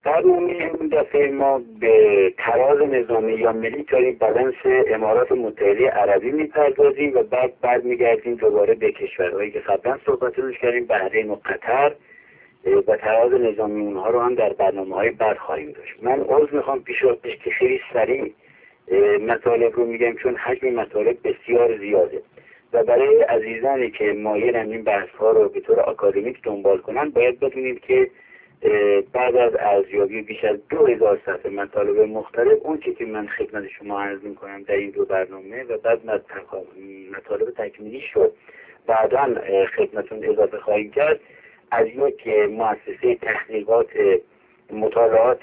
برنامه این دفعه ما به تراز نظامی یا میلیتاری بالانس امارات متحده عربی میپردازیم و بعد برمیگردیم دوباره به کشورهایی که قبلا صحبت روش کردیم، بحرین و قطر، و تراز نظامی اونها رو هم در برنامه‌های بعد خواهیم داشت. من عذر میخوام پیش که خیلی سریع مطالب رو میگم چون حجم مطالب بسیار زیاده و برای عزیزانی که مایلن این بحث‌ها رو به طور آکادمیک دنبال کنن باید بدونیم که بعد از ارزیابی بیش از 2000 صفحه مطالب مختلف، اون چیزی که من خدمت شما عرض می‌کنم در این دو برنامه و بعد مطالب تکمیلی شد بعداً خدمتتون اضافه خواهیم کرد، از یک مؤسسه تحقیقات مطالعات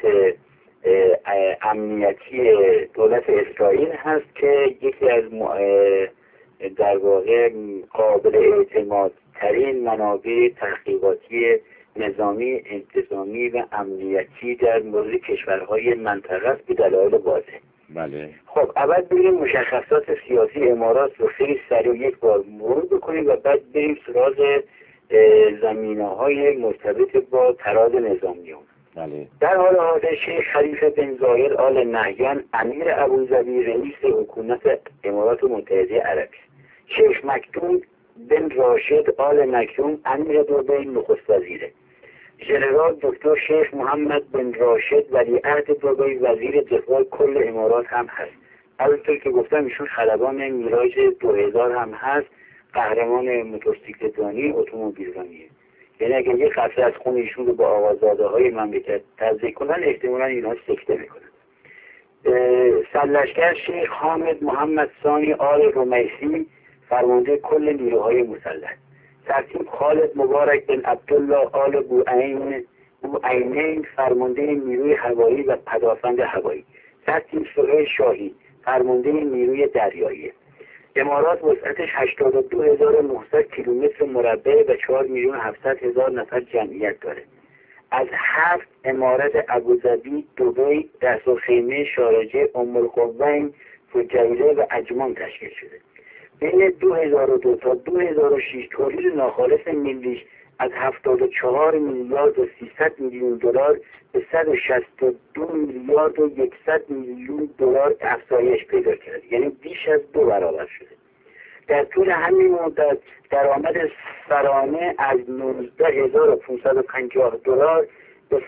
امنیتی دولت اسرائیل هست که یکی از در واقع قابل اعتماد ترین منابع تحقیقاتی نظامی، انتظامی و امنیتی در مورد کشورهای منطقه است به دلایل واضح. بله. خب اول بریم مشخصات سیاسی امارات رو خیلی سریع یک بار مرور بکنیم و بعد بریم سراغ زمینه‌های مرتبط با تراز نظامیون. بله. در حال حاضر شیخ خلیفه بن زاید آل نهیان امیر ابوظبی رئیس حکومت امارات متحده عربی، شیخ مکتوم بن راشد آل مکتوم امیر دبی نخست وزیره، ژنرال دکتر شیخ محمد بن راشد ولیعهد دبی وزیر دفاع کل امارات هم هست. همونطور که گفتم ایشون خلبان میراج 2000 هم هست، قهرمان موتورسیکلترانی اتومبیلرانیه. یعنی اگه یه قطره از خون ایشون رو با آقازاده های مملکت تزریق کنن احتمالاً اینا سکته میکنن. سرلشکر شیخ حامد محمد ثانی آل رمیسی فرمانده کل نیروهای مسلح، سرتیپ خالد مبارک بن عبدالله آل بوعینین فرمانده نیروی هوایی و پدافند هوایی، سرتیپ سهیل شاهی فرمانده نیروی دریایی. امارات وسعتش 82900 کیلومتر مربع و 4,700,000 نفر جمعیت داره. از 7 امارت ابوظبی، دبی، رأس‌الخیمه، شارجه، ام-القوین، فجیره و عجمان تشکیل شده. بین 2002 تا 2006 تولید ناخالص ملیش از 74 میلیارد و 300 میلیون دلار به 162 میلیارد و 100 میلیون دلار افزایش پیدا کرد، یعنی بیش از 2 برابر شده. در طول همین مدت درآمد سرانه از 19550 دلار به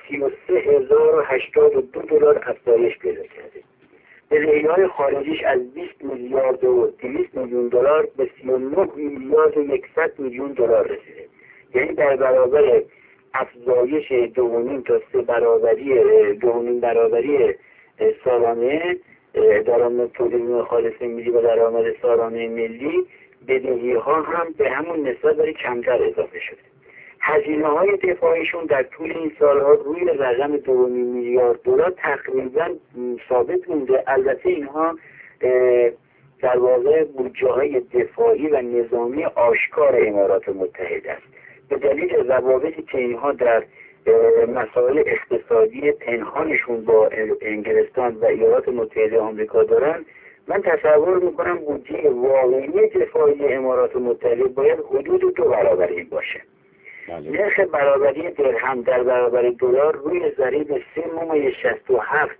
33082 دلار افزایش پیدا کرده. بدهی‌های خارجیش از 20 میلیارد و 200 میلیون دلار به 39 میلیارد و 100 میلیون دلار رسیده. یعنی در برابر افزایش 2.5 تا 3 برابری 2.5 برابری سالانه درآمد تولید خالص ملی و درآمد سالانه ملی، بدهی‌ها هم به همون نسبت ولی کمتر اضافه شده. هزینه‌های دفاعیشون در طول این سال‌ها روی رقم 2.5 میلیارد دلار تقریباً ثابت مونده. البته اینها در واقع بودجه‌های دفاعی و نظامی آشکار امارات متحده است. به دلیل روابطی که اینها در مسائل اقتصادی پنهانشون با انگلستان و ایالات متحده آمریکا دارن، من تصور میکنم بودجه واقعی دفاعی امارات متحده باید حدود 2 برابری باشه. نرخ برابری درهم در برابر دلار روی ضریب 3.67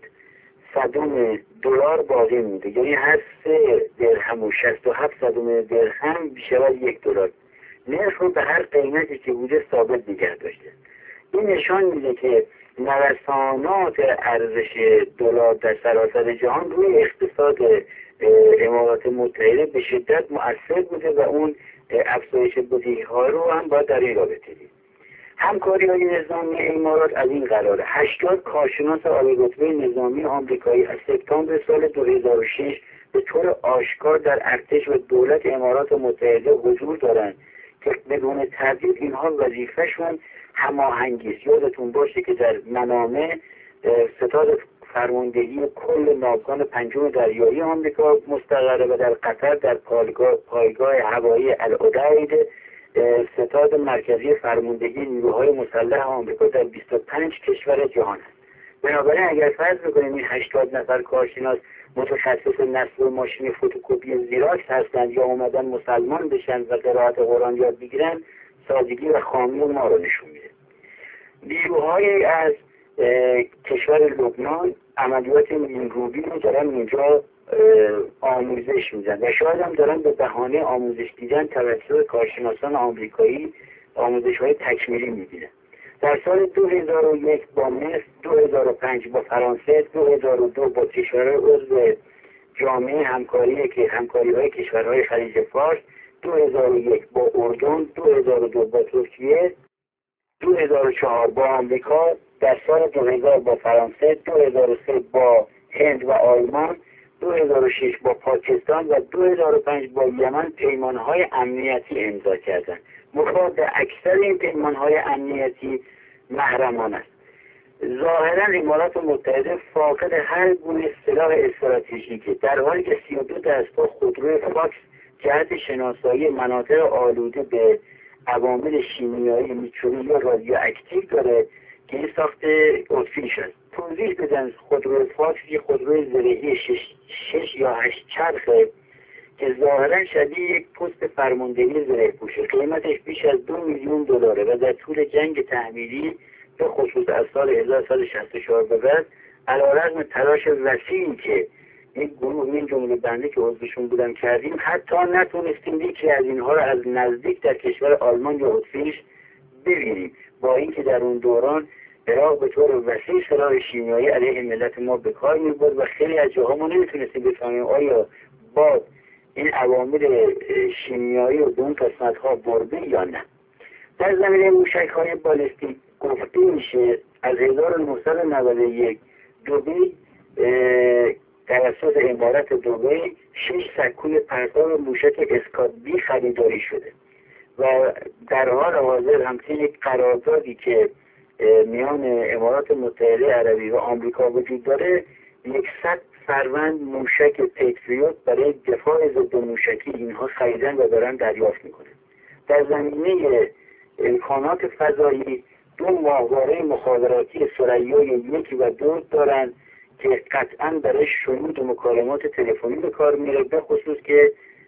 دلار باقی مونده، یعنی هر 3 درهم و 67 صدم درهم بیشتر 1 دلار. نرخ رو به هر قیمتی که بوده ثابت نگه داشته. این نشان میده که نوسانات ارزش دلار در سراسر جهان روی اقتصاد امارات متحده به شدت مؤثر بوده و اون افزایش بدهی‌ها رو هم باید در این رابطه دید. همکاری‌های نظامی امارات از این قراره. 80 کارشناس عالی رتبه نظامی آمریکایی از سپتامبر سال 2006 به طور آشکار در ارتش و دولت امارات متحده حضور دارند که بدون تردید اینها وظیفه‌شون هماهنگی است. یادتون باشه که در منامه ستاد فرماندهی کل ناوگان پنجم دریایی آمریکا مستقره و در قطر در پایگاه هوایی العدید ستاد مرکزی فرماندهی نیروهای مسلح آمریکا در 25 کشور جهان است. بنابراین اگر فرض بکنیم این 80 نفر کارشناس متخصص نصب ماشین فتوکپی زیراکس هستند یا اومدن مسلمان بشن و قرائت قرآن یاد بگیرن، سادگی و خامی ما رو نشون میده. نیروهایی از کشور لبنان عملیات نیمروبی رو دارن اونجا آموزش میدن و شاید هم دارن به بهانه آموزش دیدن توسط کارشناسان آمریکایی آموزش های تکمیلی میدن. در سال 2001 با مصر، 2005 با فرانسه، 2002 با کشورهای عضو جامعه همکاری های کشورهای خلیج فارس، 2001 با اردن، 2002 با ترکیه، 2004 با آمریکا، در سال 2000 با فرانسه، 2003 با هند و آلمان، 2006 با پاکستان و 2005 با یمن پیمانهای امنیتی امضا کردند. مفاد اکثر این پیمانهای امنیتی محرمانه است. ظاهرا امارات متحده فاقد هر گونه سلاح استراتژیکی، در حالی که 32 دستگاه خودروی فاکس جهت شناسایی مناطق آلوده به عوامل شیمیایی میکروبی یا رادیواکتیو داره که این ساخت اتریش است. توضیح بدن خودروی فاکس یک خودروی زرهی 6 یا 8 چرخه که ظاهرا شبیه یک پست فرماندهی زره پوشه. قیمتش بیش از 2 میلیون دلاره و در طول جنگ تحمیلی به خصوص از سال 1964 به بعد علیرغم تلاش وسیعی که یک گروه این جمله بنده که عضوشون بودم کردیم، حتی نتونستیم یکی از اینها را از نزدیک در کشور آلمان یا اتریش ببینیم، با اینکه در اون دوران عراق به طور وسیع سلاح شیمیایی علیه ملت ما به کار می‌برد و خیلی از جاها ما نمیتونستیم بفهمیم آیا با این عوامل شیمیایی و اون قسمت‌ها برده یا نه. در زمینه موشک‌های بالستیک گفته میشه از 1991 دبی توسط امارات دبی 6 سکوی پرتاب موشک اسکات-بی خریداری شده و در حال حاضر همچنین یک قراردادی که میان امارات متحده عربی و آمریکا وجود داره 100 فروند موشک پتریوت برای دفاع ضد موشکی اینها خریدن و دارن دریافت میکنن. در زمینه امکانات فضایی 2 ماهواره مخابراتی ثریا 1 و 2 دارن که قطعا برای شنود و مکالمات تلفنی به کار میره، به خصوص که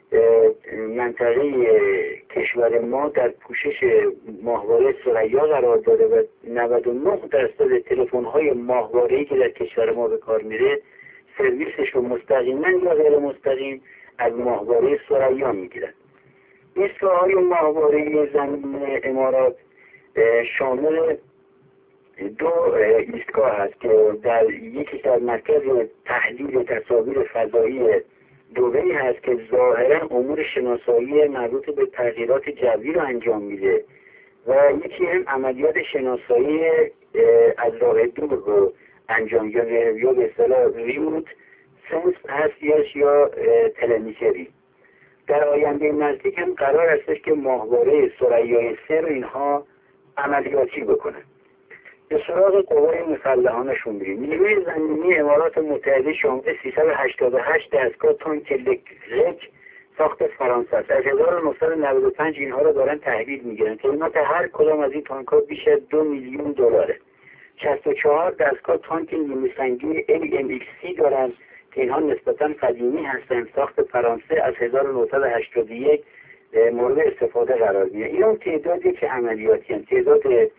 منطقه کشور ما در پوشش ماهواره ثریا قرار داره و 99% تلفن‌های ماهواره‌ای که در کشور ما به کار میره سرویسش رو مستقیما یا غیر مستقیم از ماهواره ثریا میگیرن. ایستگاه‌های ماهواره‌ای زمین امارات شامل 2 ایستگاه هست که یکی در مرکز تحلیل تصاویر فضایی دبی هست که ظاهرا امور شناسایی مربوط به تغییرات جوی رو انجام میده و یکی هم عملیات شناسایی از راه دور رو انجام میده یا به اصطلاح ریموت سنس هست یا تلمیتری. در آینده نزدیک هم قرار هستش که ماهواره ثریای 3 رو اینها عملیاتی بکنن. به سراغ قوای مسلحانشون بریم. نیروی زمینی امارات متحده شامل 388 دستگاه تانک الکتریک ساخت فرانسه است. از 1995 اینها رو دارن تحویل میگیرن. قیمت هر کدام از این تانک ها بیش از 2 میلیون دلاره. 64 دستگاه تانک نیمه سنگی AMX دارن که اینها نسبتا قدیمی هستند، ساخت فرانسه، از 1981 مورد استفاده قرار میگیره. اینا تعدادی که عملیاتی هستند. تعداد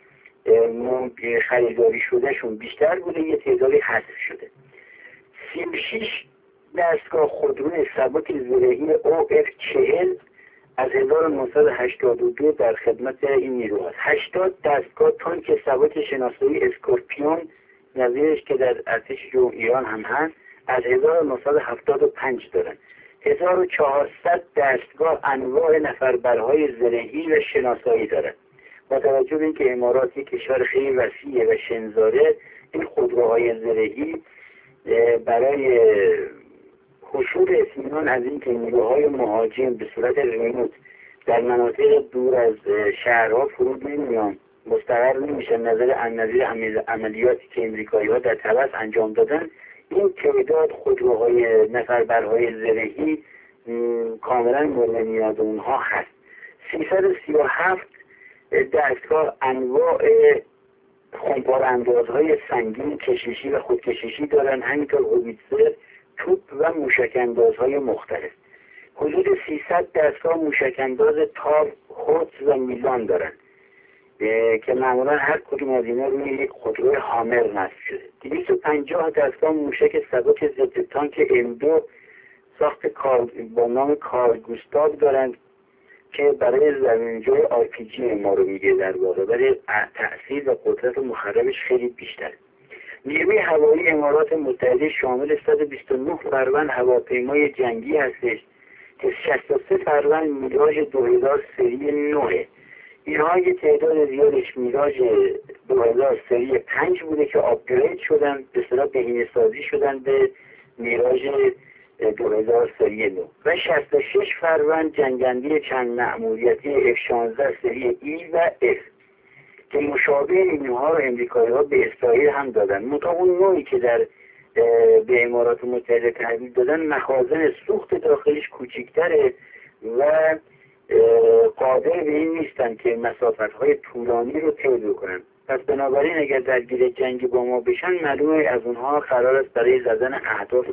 خریداری شدهشون بیشتر بوده، یه تعدادی حذف شده. 36 دستگاه خودروی سبک زرهی OF-40 از 1982 در خدمت این نیرو هست. 80 دستگاه تانک سبک شناسایی اسکورپیون نظیرش که در ارتش جمهوری ایران هم هست از 1975 دارن. 1400 دستگاه انواع نفربرهای زرهی و شناسایی دارن. با توجه به اینکه امارات یک کشور خیلی وسیعه و شنزاره، این خودروهای زرهی برای حصول اطمینان از اینکه نیروهای مهاجم به صورت ریموت در مناطق دور از شهرها فرود نمیان، مستقر نمیشن نظیر عملیاتی که امریکایی‌ها در طبس انجام دادن، این تعداد خودروهای نفربرهای زرهی کاملا مورد نیاز اونها هست. 337 دستگاه انواع خمپار اندازهای سنگین کشیشی و خودکشیشی دارن، همینطور هویتزر، توپ و موشک اندازهای مختلف. حدود 300 دستگاه موشک انداز تاو، هوتز و میلان دارن. که معمولا هر کدوم از اینا روی یک خودروی هامر نصب شده. 250 دستگاه موشک سبک ضد تانک M2 ساخت با نام کارل گوستاو دارند که برای زمینجوی RPG ما رو میگه، در واقع برای تأثیر و قدرت مخربش خیلی بیشتر. نیروی هوایی امارات متحده شامل 129 فروند هواپیمای جنگی هستش که 63 فروند میراژ 2000 سری 9. اینها یه تعداد زیادش میراژ 2000 سری 5 بوده که آپگرید شدن، به اصطلاح بهینه‌سازی شدن به میراژ 2000 سری 9 و 66 فروند جنگندی چند مأموریتی F-16 سری E و F که مشابه اینها رو امریکایی‌ها به اسرائیل هم دادن. منتها اون نوعی که به امارات متحده تحویل دادن مخازن سوخت داخلش کوچکتره و قادر به این نیستن که مسافت‌های طولانی رو طی بکنن. پس بنابراین اگر درگیر جنگ با ما بشن، معلومه از اونها قرار است برای زدن اهداف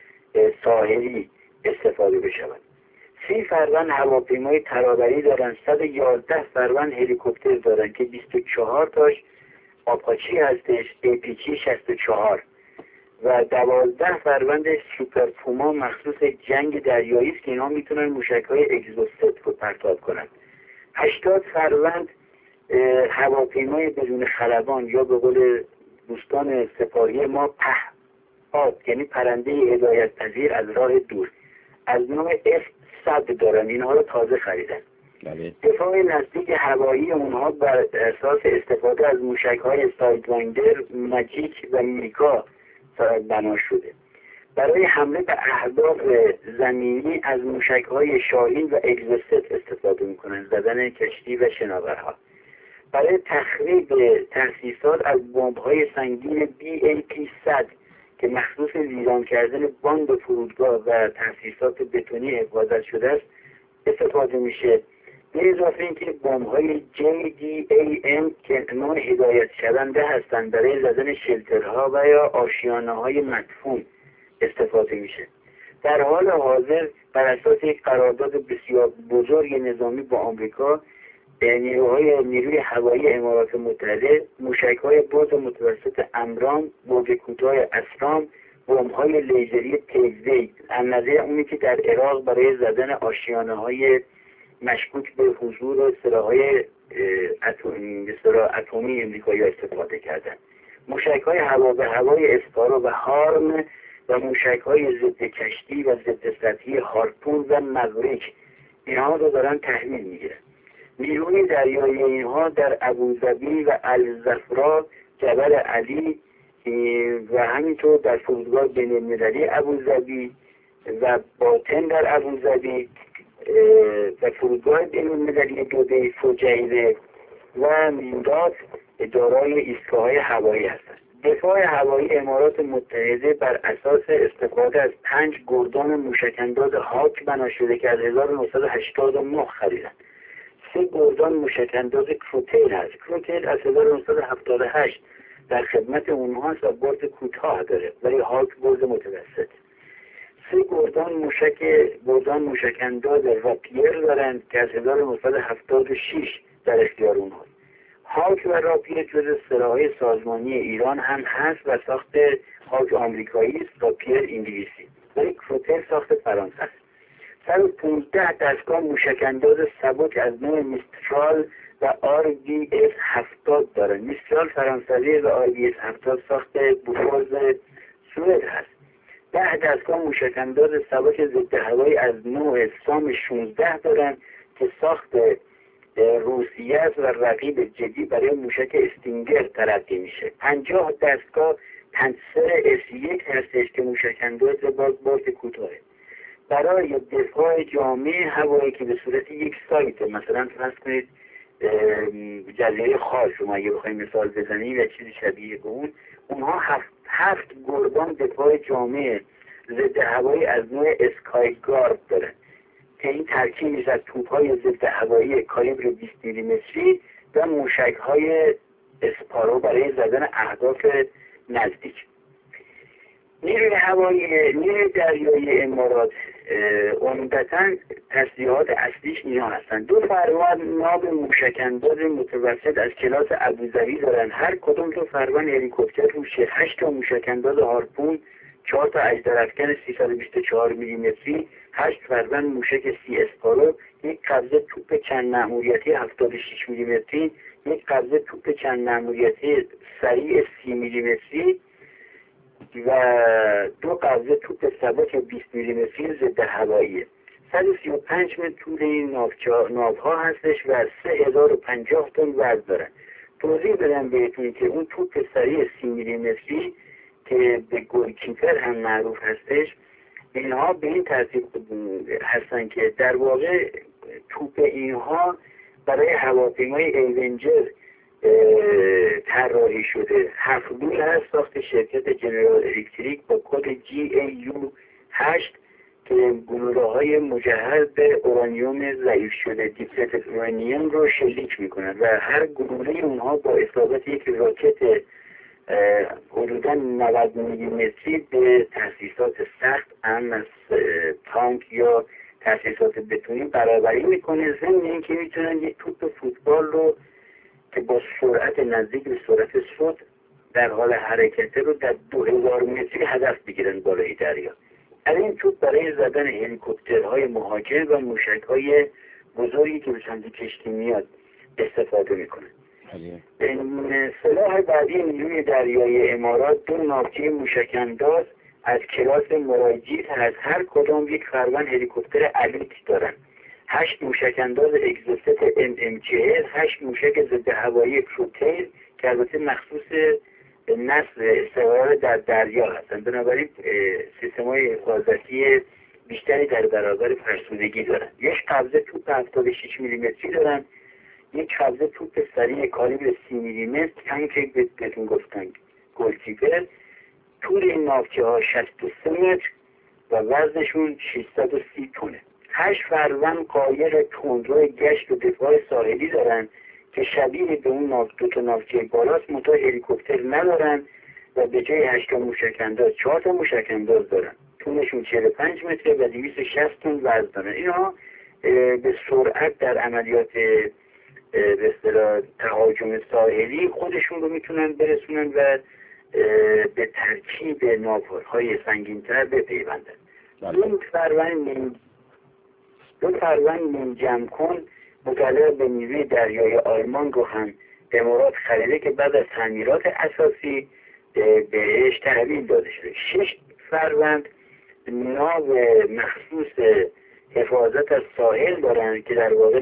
ساحلی استفاده بشود. 30 فروند هواپیمای ترابری دارن، 111 فروند هلیکوپتر دارن که 24 تاش آپاچی هستش، APG 64 و 12 فروند سوپر پوما مخصوص جنگ دریایی است که اینا میتونن موشک‌های اگزوست رو پرتاب کنن. 80 فروند هواپیمای بدون خلبان یا به قول دوستان سپاهی ما پهپاد، یعنی پرنده هدایت پذیر از راه دور، از نوع F-100 دارن. اینها رو تازه خریدن. دفاع نزدیک هوایی اونها بر اساس استفاده از موشک‌های سایدوایندر، ماجیک و میکا بنا شده. برای حمله به اهداف زمینی از موشک‌های شاهین و اگزوست استفاده می‌کنند، زدن کشتی و شناورها. برای تخریب تأسیسات از بمب‌های سنگین BAP-100 که مخصوص ویران کردن باند فرودگاه و تأسیسات بتونی حفاظت شده است استفاده میشه. به اضافه اینکه بمب‌های JDAM که نوع هدایت شونده هستند برای زدن شلترها و یا آشیانه‌های مدفون استفاده میشه. در حال حاضر بر اساس یک قرارداد بسیار بزرگ نظامی با آمریکا، نیروی هوایی امارات متحده موشک‌های برد متوسط امرام، برد کوتاه اسرام، بمب‌های لیزری تگزی، از نظر اونی که در عراق برای زدن آشیانه‌های مشکوک به حضور سلاح‌های اتمی امریکایی استفاده کردن. موشک‌های هوا به هوای اسپارو و هارم و موشک‌های ضد کشتی و ضد سطحی هارپون و ماوریک اینها رو دارن تحویل میگیرن. نیروی دریایی اینها در ابوظبی و الزفرا، جبل علی و همینطور در فرودگاه بین‌المللی ابوظبی و باطن در ابوظبی و فرودگاه بین‌المللی دبی، فجیره و مینداد دارای ایستگاه‌های هوایی هستند. دفاع هوایی امارات متحده بر اساس استفاده از 5 گردان موشک‌انداز هاک بنا شده که از 1989 خریدن. 3 گردان موشک‌انداز کروتیل هست. کروتیل از 1978 در خدمت اونها است و برد کوتاه داره، ولی هاک برد متوسط. 3 گردان موشک‌انداز راپیر دارند که از 1976 در اختیار اونها. هاک و راپیر جزو سلاح‌های سازمانی ایران هم هست و ساخت هاک آمریکایی است، راپیر انگلیسی، ولی کروتیل ساخت فرانسه است. 115 دستگاه موشک‌انداز سبک از نوع میسترال و RDS 70 دارند. میسترال فرانسوی و RDS 70 ساخت بوفورز سوئد هست. 10 دستگاه موشک‌انداز سبک ضد هوایی از نوع سام 16 دارند که ساخت روسیه است و رقیب جدی برای موشک استینگر تلقی میشه. 50 دستگاه پنسر S1 هستش که موشک‌انداز برد کوتاه. برای دفاع جامع هوایی که به صورت یک سایت، مثلا فرض کنید جزیره خاش رو اگه بخوایم مثال بزنیم یا چیزی شبیه به اونها 7 گردان دفاع جامع ضد هوایی از نوع اسکای گارد دارن که این ترکیب میشه از توپ‌های ضد هوایی کالیبر 20 میلیمتری و موشک‌های اسپارو برای زدن اهداف نزدیک. نیروی دریایی امارات عمدتاً تسلیحات اصلیش اینا هستن. 2 فروند ناب موشک‌انداز متوسط از کلاس ابوظبی دارن، هر کدوم 2 فروند هلیکوپتر روشه، 8 تا موشک‌انداز هارپون، 4 تا اژدرافکن 324 میلیمتری، 8 فروند موشک سی اسپارو، یک قبضه توپ چند مأموریتی 76 میلیمتری، یک قبضه توپ چند مأموریتی سریع 30 میلیمتری و 2 قبضه توپ ثبات 20 میلیمتری ضد هوایی. 135 متر طول این ناوها هستش و 3050 تن وزن دارن. توضیح بدم بهتون که اون توپ سریع 30 میلیمتری که به گلکیپر هم معروف هستش، اینها به این ترتیب هستن که در واقع توپ اینها برای هواپیمای ایونجر طراحی شده. 7 دول هست ساخت شرکت جنرال الکتریک با کد GAU8 که گلوله‌های مجهز به اورانیوم ضعیف شده دیپلتد اورانیوم رو شلیک میکنن و هر گلوله اونها با اصابت یک راکت حدوداً 90 میلیمتری به تاسیسات سخت اهم از تانک یا تاسیسات بتونی برابری میکنه. ضمن اینکه میتونن یک توپ فوتبال رو که با سرعت نزدیک به سرعت صوت در حال حرکت رو در 2000 متری هدف بگیرن بالای دریا. از این توپ برای زدن هلیکوپترهای مهاجم و موشک‌های بزرگی که به سمت کشتی میاد استفاده میکنن. سلاح بعدی نیروی دریایی امارات 2 ناوچه موشک‌انداز از کلاس مراجیت هست، هر کدام یک فروند هلیکوپتر الیت دارن. 8 موشک‌انداز اگزوست MM40، 8 موشک ضد هوایی پروتیل که البته مخصوص نصب استقرار در دریا هستن، بنابراین سیستم‌های حفاظتی بیشتری در برابر فرسودگی دارن. یک قبضه توپ 76 میلیمتری دارن، یک قبضه توپ سریع کالیبر 30 میلیمتر، همین که بهتون گفتن گلکیپر. طول این ناوچه ها 63 متر و وزنشون 630 تونه. 8 فروند قایق تندرو گشت و دفاع ساحلی دارن که شبیه به اون 2 تا ناوچه بالاست، منتها هلیکوپتر ندارن و به جای 8 تا موشک‌انداز 4 تا موشک‌انداز دارن. طولشون 45 متر و 260 تن وزن دارن. اینها به سرعت در عملیات به اصطلاح تهاجم ساحلی خودشون رو میتونن برسونن و به ترکیب ناوهای سنگین‌تر بپیوندن. دو فروند منجم کن مطلع به نیروی دریای آلمان رو هم امارات خریده که بعد از تعمیرات اساسی بهش تحویل داده شده. 6 فروند ناو مخصوص حفاظت از ساحل دارن که در واقع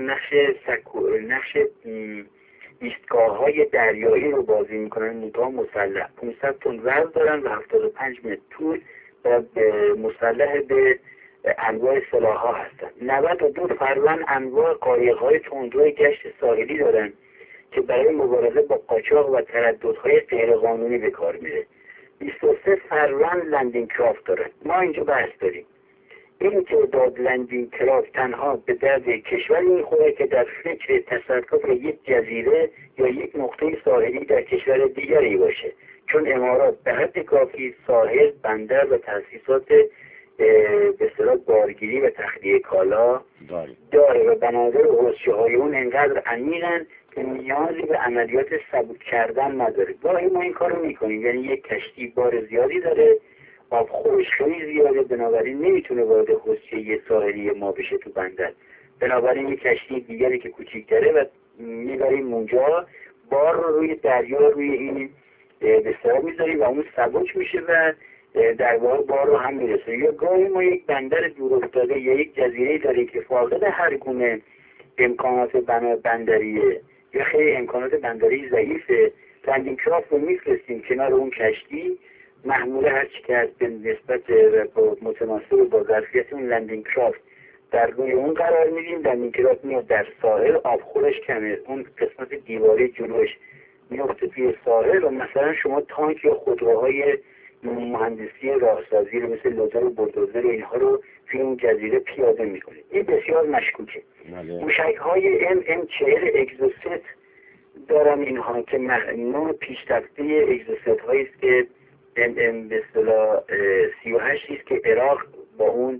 نقش ایستگاه‌های دریایی رو بازی میکنن، منتها مسلح. 500 تن وزن دارن و 75 متر طول و مسلح به انواع سلاح‌ها هستن. 92 فروند انواع قایق‌های تندرو گشت ساحلی دارن که برای مبارزه با قاچاق و ترددهای غیرقانونی به کار میره. 23 فروند لندینگ کرافت دارن. ما اینجا بحث داریم این تعداد لندینگ کرافت تنها به درد کشوری میخوره که در فکر تصرف یک جزیره یا یک نقطه ساحلی در کشور دیگری باشه، چون امارات به حد کافی ساحل، بندر و تأسیسات به اصطلاح بارگیری و تخلیه کالا داره و بنادر حوضچه‌های اون انقدر عمیقن که نیازی به عملیات سبک کردن نداره. گاهی ما این کارو میکنیم، یعنی یک کشتی بار زیادی داره، آب خورش خیلی زیاده، بنابراین نمیتونه وارد حوضچه ساحلی ما بشه تو بندر، بنابراین یک کشتی دیگری که کوچیک‌تره و میبریم اونجا، بار رو روی دریا روی این به اصطلاح میذاریم و اون سبک میشه و در واقع بار رو هم میرسه. یا گاهی ما یک بندر دور افتاده یا یک جزیره داریم که فاقد هر گونه امکانات بندریه یا خیلی امکانات بندری ضعیفه، لندینگ کرافت رو میفرستیم کنار اون کشتی، محموله هرچی که از به نسبت متناسب با ظرفیت اون لندینگ کرافت در روی اون قرار میدیم. لندینگ کرافت میاد در ساحل، آب خورش کمه، اون قسمت دیواری جلوش میفته توی ساحل و مثلا شما تانک یا خودروهای مهندسی راهسازی رو مثل لودر و بولدوزر و اینها رو توی اون جزیره پیاده میکنید. این بسیار مشکوکه. موشک‌های MM40 اگزوست دارن اینها که نوع پیشرفته اگزوست هایی است که MM به اصطلاح 38 است که عراق با اون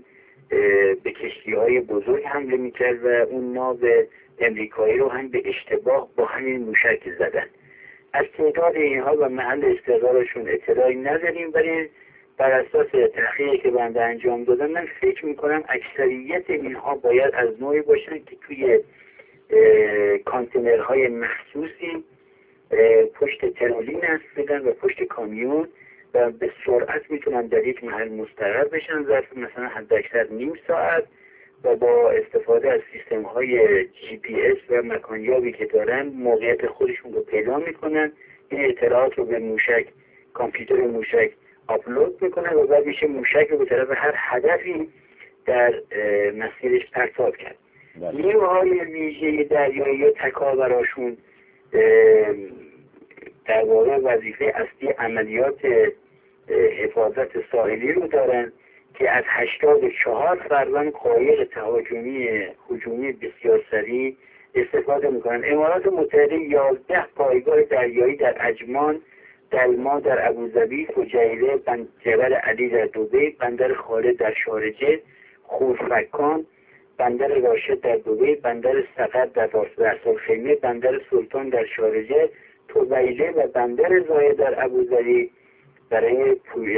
به کشتی‌های بزرگ حمله میکرد و اون ناو امریکایی رو هم به اشتباه با همین موشک زدن. از تعداد اینها و محل استقرارشون اطلاعی نداریم، ولی بر اساس تحقیقی که بنده انجام دادم من فکر میکنم اکثریت اینها باید از نوعی باشن که توی کانتینرهای مخصوصی پشت ترولی نصب بدن و پشت کامیون و به سرعت میتونن در یک محل مستقر بشن ظرف مثلا حداکثر نیم ساعت و با استفاده از سیستم های جی پی اس و مکانیابی که دارن موقعیت خودشون رو پیدا میکنن، این اطلاعات رو به موشک، کامپیوتر موشک آپلود میکنن و بعد میشه موشک رو به طرف هر هدفی در مسیرش پرتاب کرد. نیروهای ویژه دریایی یا تکاوراشون در واقع وظیفه اصلی عملیات حفاظت ساحلی رو دارن که از 84 فروند قایق هجومی بسیار سریع استفاده میکنن. امارات متحده 11 پایگاه دریایی در عجمان، دلما در ابوظبی، فجیره، جبل علی در دبی، بندر خالد در شارجه، خورفکان، بندر راشد در دبی، بندر سقط در رأس‌الخیمه، بندر سلطان در شارجه، طویله و بندر زاید در ابوظبی برای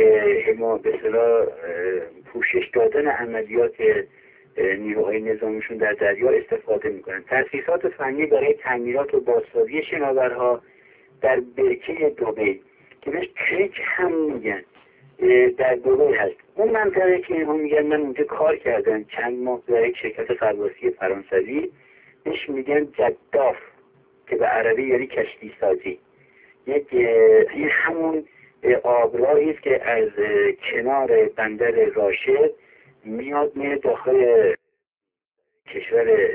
پوشش دادن عملیات نیروهای نظامیشون در دریا استفاده میکنن. تأسیسات فنی برای تعمیرات و بازسازی شناورها در برکه دبی که بهش کریک هم میگن در دبی هست. اون منطقه که اینها میگن من اونجا کار کردم چند ماه در یک شرکت غواصی فرانسوی، بهش میگن جداف که به عربی یعنی کشتی سازی. این همون آبراهی است که از کنار بندر راشد میاد میره داخل کشور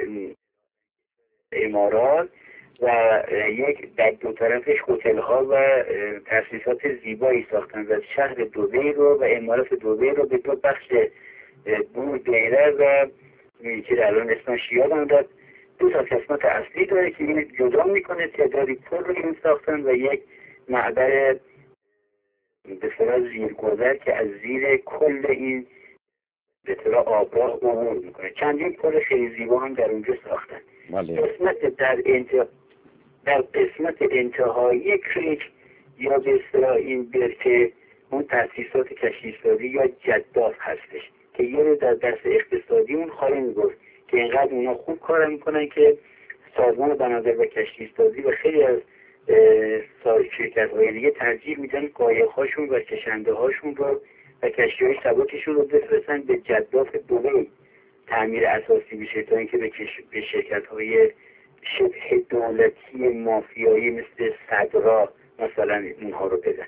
امارات و یک در دو طرفش هتل ها و تأسیسات زیبایی ساختن و شهر دبی رو و امارات دبی رو به دو بخش بور دیره و که در الان اسمش یادم داد، دو تا قسمت اصلی داره که این جدا میکنه، تعدادی پل رو این ساختن و یک معبر به صورت زیرگذر که از زیر کل این به طور آبراه عبور میکنه. چندین پل خیلی زیبا هم در اونجا ساختن. در قسمت انتهایی کریک یا به اصطلاح این برکه اون تأسیسات کشتیسازی یا جداف هستش که یه رو در دست اقتصادی اون خواهی میگفت که اینقدر اونا خوب کار میکنن که سازمان بنادر و کشتیسازی و خیلی از شرکت‌های دیگه ترجیح میدن قایق‌هاشون و کشنده‌هاشون رو و کشتی‌های سبکشون رو بفرستن به جداف دبی تعمیر اساسی بشه تا اینکه به شرکت‌های شبه دولتی مافیایی مثل صدرا مثلا اونها رو بدن.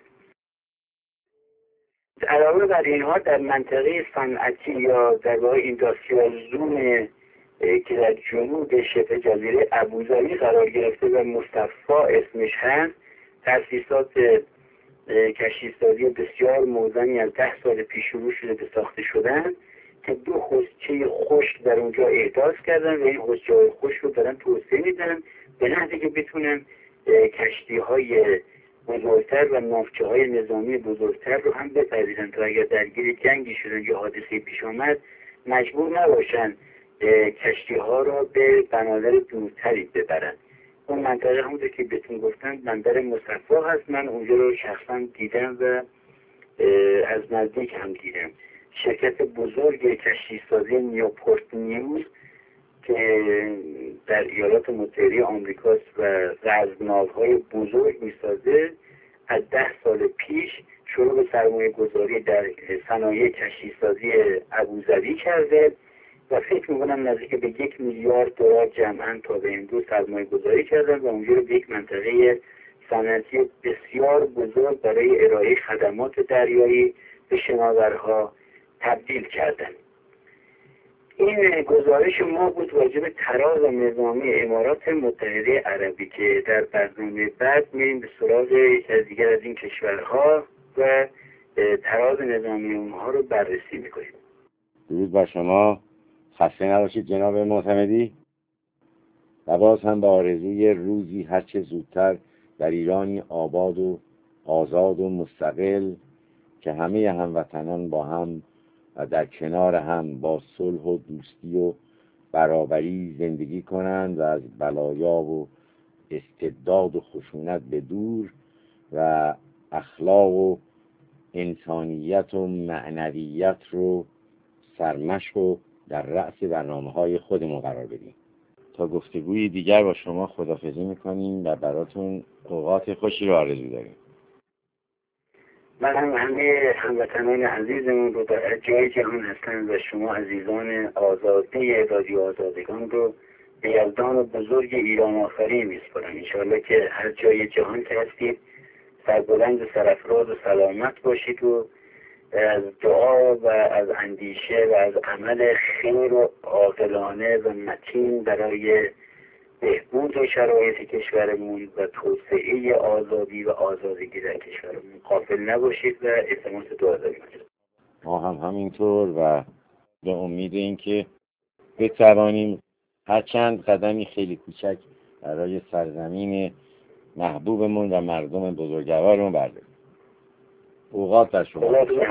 علاوه بر اینها در منطقه صنعتی یا در واقع اینداستریال زون که در جنوب شبه جزیره ابوظبی قرار گرفته و مصطفی اسمش هست، تأسیسات کشتیسازی بسیار موزنی از 10 سال پیش شروع شده به ساخته شدن که 2 حوضچه خشک در اونجا احداث کردن و این حوضچه‌های خشک رو دارن توسعه میدن به نحوی که بتونن کشتی‌های بزرگتر و ناوچه‌های نظامی بزرگتر رو هم بپذیرن تا اگر درگیر جنگی شدن یا حادثه پیش آمد مجبور نباشن کشتی‌ها رو به بنادر دورتری ببرن. اون منطقه همونطور که بهتون گفتم بندر مصطفی هست. من اونجا رو شخصا دیدم و از نزدیک هم دیدم. شرکت بزرگ کشتیسازی نیوپورت نیوز که در ایالات متحده آمریکاست و رزمناوهای بزرگ میسازه، از 10 سال پیش شروع به سرمایه گذاری در صنایع کشتیسازی ابوظبی کرده و فکر میکنم نزدیک به 1 میلیارد دلار جمعاً تا به امروز سرمایه گذاری کردن و اونجا رو به یک منطقه صنعتی بسیار بزرگ برای ارائه خدمات دریایی به شناورها تبدیل کردن. این گزارش ما بود راجع به تراز نظامی امارات متحده عربی که در برنامه بعد میریم به سراغ یک از دیگر از این کشورها و تراز نظامی اونها رو بررسی میکنیم. درود بر شما، خسته نباشید جناب معتمدی و باز هم به آرزوی روزی هرچه زودتر در ایرانی آباد و آزاد و مستقل که همه هموطنان با هم و در کنار هم با صلح و دوستی و برابری زندگی کنند و از بلایا و استبداد و خشونت به دور و اخلاق و انسانیت و معنویت رو سرمشق و در رأس برنامه‌های خودمون قرار بدیم. تا گفتگوی دیگر با شما خداحافظی میکنیم و براتون اوقات خوشی رو آرزو داریم. من هم همه هموطنان عزیزمون رو در هر جای جهان هستن و شما عزیزان آزادی رادیو آزادگان رو به یزدان بزرگ ایران آفرین میسپارم. انشاءالله که هر جای جهان که هستید سربلند و سرافراز و سلامت باشید و از دعا و از اندیشه و از عمل خیر و عاقلانه و متین برای بهبود شرایط کشورمون و توسعه آزادی و آزادگی در کشورمون غافل نباشید و التماس دعا داریم. ما هم همینطور و به امید اینکه بتوانیم هر چند قدمی خیلی کوچک برای سرزمین محبوبمون و مردم بزرگوارمون برداریم. اوقات در شما.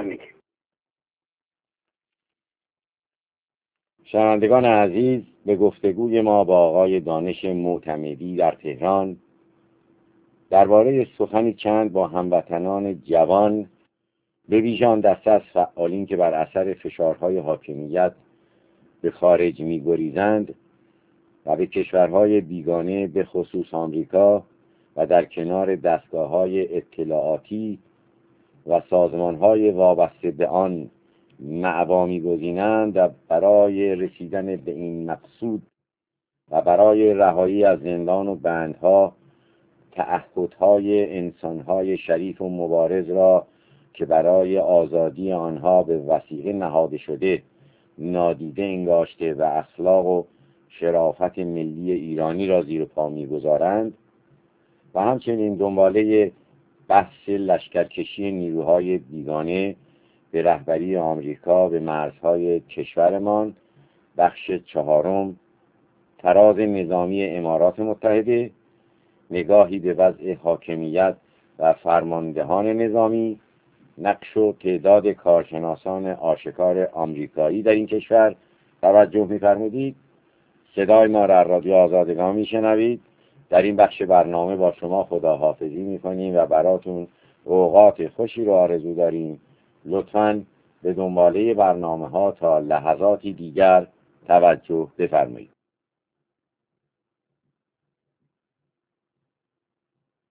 شنوندگان عزیز، به گفتگوی ما با آقای دانش معتمدی در تهران درباره سخنی چند با هموطنان جوان به ویژه آن دسته از فعالین که بر اثر فشارهای حاکمیت به خارج می‌گریزند و به کشورهای بیگانه به خصوص آمریکا و در کنار دستگاه‌های اطلاعاتی و سازمان‌های وابسته به آن مأوا می‌گزینند و برای رسیدن به این مقصود و برای رهایی از زندان و بندها تعهدهای انسان‌های شریف و مبارز را که برای آزادی آنها به وثیقه نهاده شده نادیده انگاشته و اخلاق و شرافت ملی ایرانی را زیر پا می‌گذارند و همچنین دنباله بحث لشکرکشی نیروهای بیگانه به رهبری آمریکا به مرزهای کشورمان بخش 4 تراز نظامی امارات متحده، نگاهی به وضع حاکمیت و فرماندهان نظامی، نقش و تعداد کارشناسان آشکار آمریکایی در این کشور توجه می‌فرمودید. صدای ما را رادیو آزادگان میشنوید. در این بخش برنامه با شما خداحافظی میکنیم و براتون اوقات خوشی رو آرزو داریم. لطفاً به دنباله برنامه ها تا لحظاتی دیگر توجه بفرمایید.